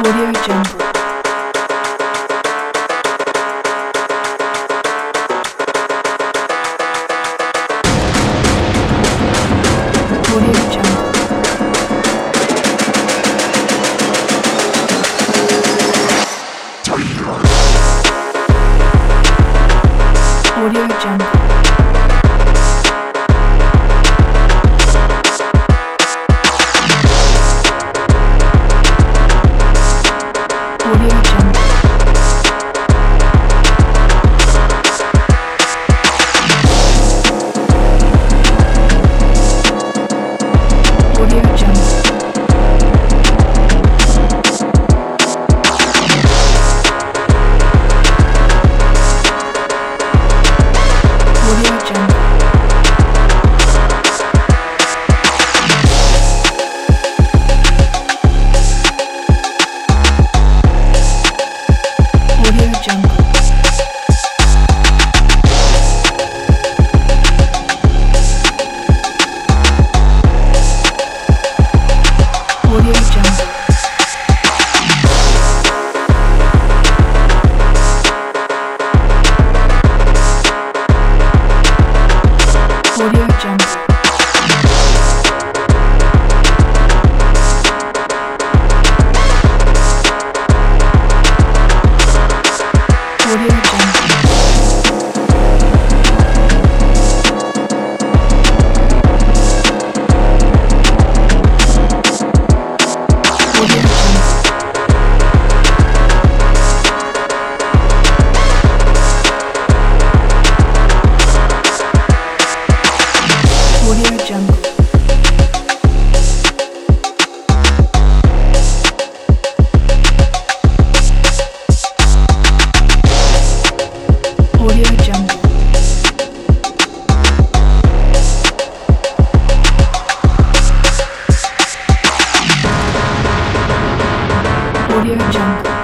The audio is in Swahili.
Audio Jungle. Audio Jungle. Audio Jungle. Audio Jungle. Audio Jungle. Audio Jungle. Audio Jungle. Audio Jungle. Audio Jungle. Audio Jungle. Audio Jungle. Audio Jungle. Audio Jungle. Audio Jungle.